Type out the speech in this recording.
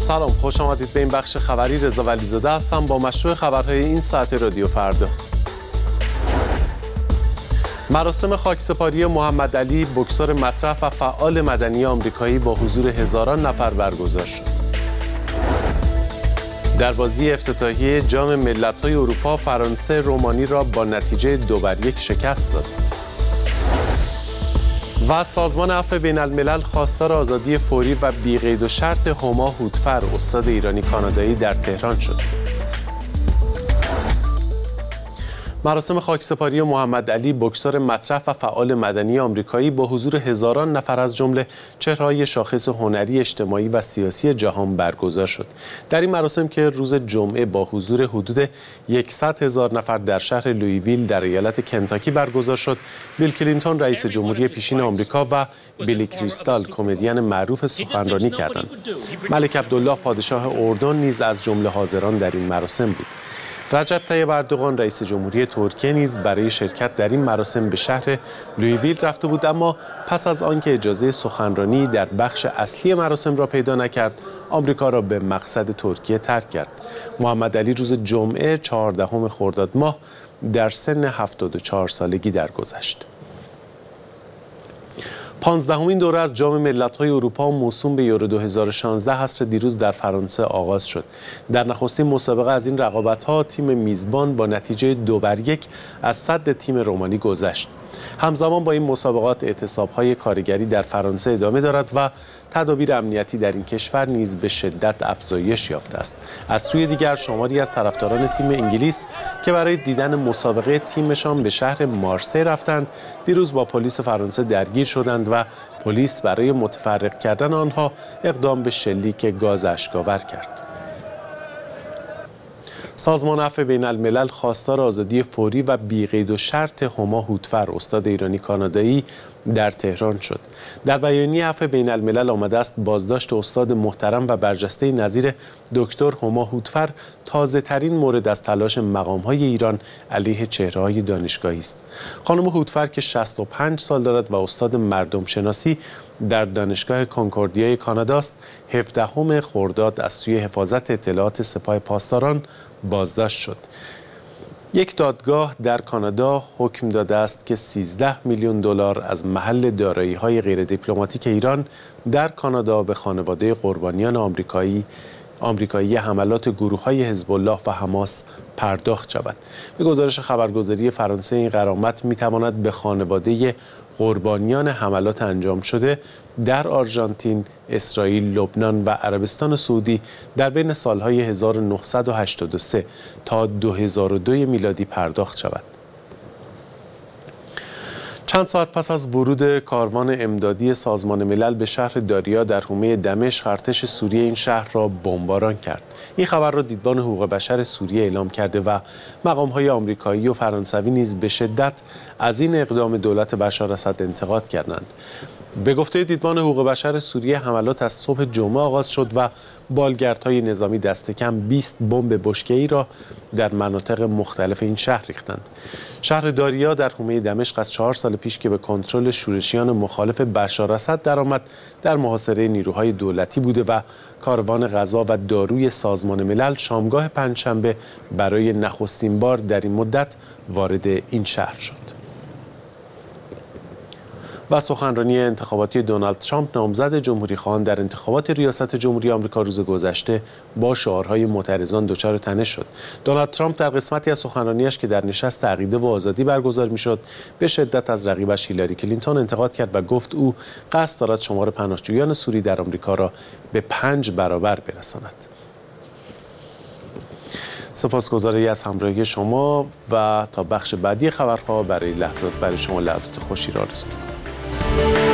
سلام، خوش آمدید به این بخش خبری. رضا ولیزاده هستم با مشروع خبرهای این ساعت رادیو فردا. مراسم خاکسپاری محمد علی، بوکسور مطرح و فعال مدنی آمریکایی با حضور هزاران نفر برگزار شد. در بازی افتتاحیه جام ملت‌های اروپا، فرانسه رومانی را با نتیجه 2-1 شکست داد. و سازمان عفو بین الملل خواستار آزادی فوری و بی‌قید و شرط هما هوتفر، استاد ایرانی کانادایی، در تهران شد. مراسم خاکسپاری محمد علی، بوکسور مطرح و فعال مدنی آمریکایی با حضور هزاران نفر از جمله چهره‌های شاخص هنری، اجتماعی و سیاسی جهان برگزار شد. در این مراسم که روز جمعه با حضور حدود 100,000 نفر در شهر لویویل در ایالت کنتاکی برگزار شد، بیل کلینتون رئیس جمهوری پیشین آمریکا و بیلی کریستال کمدین معروف سخنرانی کردند. ملک عبدالله پادشاه اردن نیز از جمله حاضران در این مراسم بود. رجب طیب اردوغان رئیس جمهوری ترکیه نیز برای شرکت در این مراسم به شهر لویویل رفته بود، اما پس از آنکه اجازه سخنرانی در بخش اصلی مراسم را پیدا نکرد، آمریکا را به مقصد ترکیه ترک کرد. محمد علی روز جمعه 14 خرداد ماه در سن 74 سالگی درگذشت. 15مین دوره از جام ملت‌های اروپا موسوم به یورو 2016 عصر دیروز در فرانسه آغاز شد. در نخستین مسابقه از این رقابت‌ها تیم میزبان با نتیجه 2-1 از صد تیم رومانی گذشت. همزمان با این مسابقات اعتصاب‌های کارگری در فرانسه ادامه دارد و تدابیر امنیتی در این کشور نیز به شدت افزایش یافته است. از سوی دیگر شماری از طرفداران تیم انگلیس که برای دیدن مسابقه تیمشان به شهر مارسی رفتند، دیروز با پلیس فرانسه درگیر شدند و پلیس برای متفرق کردن آنها اقدام به شلیک گاز اشک‌آور کرد. سازمان عفو بین الملل خواستار آزادی فوری و بی‌قید و شرط هما هوتفر، استاد ایرانی کانادایی، در تهران شد. در بیانیه عفو بین الملل آمده است بازداشت استاد محترم و برجسته نظیر دکتر هما هوتفر تازه ترین مورد از تلاش مقام‌های ایران علیه چهره‌های دانشگاهی است. خانم هوتفر که 65 سال دارد و استاد مردم شناسی در دانشگاه کنکوردیای کانادا است، 17 خرداد از سوی حفاظت اطلاعات سپاه پاسداران بازداشت شد. یک دادگاه در کانادا حکم داده است که 13 میلیون دلار از محل دارایی‌های غیر دیپلماتیک ایران در کانادا به خانواده قربانیان آمریکایی حملات گروه‌های حزب الله و حماس پرداخت شود. به گزارش خبرگزاری فرانسه، این غرامت می‌تواند به خانواده قربانیان حملات انجام شده در آرژانتین، اسرائیل، لبنان و عربستان سعودی در بین سالهای 1983 تا 2002 میلادی پرداخت شود. چند ساعت پس از ورود کاروان امدادی سازمان ملل به شهر داریا در حومه دمشق، ارتش سوریه این شهر را بمباران کرد. این خبر را دیدبان حقوق بشر سوریه اعلام کرده و مقام‌های آمریکایی و فرانسوی نیز به شدت از این اقدام دولت بشار اسد انتقاد کردند. به گفته دیدبان حقوق بشر سوریه، حملات از صبح جمعه آغاز شد و بالگردهای نظامی دست کم 20 بمب بشکه‌ای را در مناطق مختلف این شهر ریختند. شهر داریا در حومه دمشق از 4 سال پیش که به کنترل شورشیان مخالف بشار اسد درآمد، در محاصره نیروهای دولتی بوده و کاروان غذا و داروی سازمان ملل شامگاه پنجشنبه برای نخستین بار در این مدت وارد این شهر شد. و سخنرانی انتخاباتی دونالد ترامپ، نامزد جمهوری‌خواهان در انتخابات ریاست جمهوری آمریکا، روز گذشته با شعارهای معترضان دچار تنش شد. دونالد ترامپ در قسمتی از سخنرانیش که در نشست عقیده و آزادی برگزار می‌شد، به شدت از رقیبش هیلاری کلینتون انتقاد کرد و گفت او قصد دارد شمار پناهجویان سوری در آمریکا را به 5 برابر برساند. سپاسگزاری از همراهی شما و تا بخش بعدی خبرها برای شما لحظات خوشی را آرزو می‌کنم.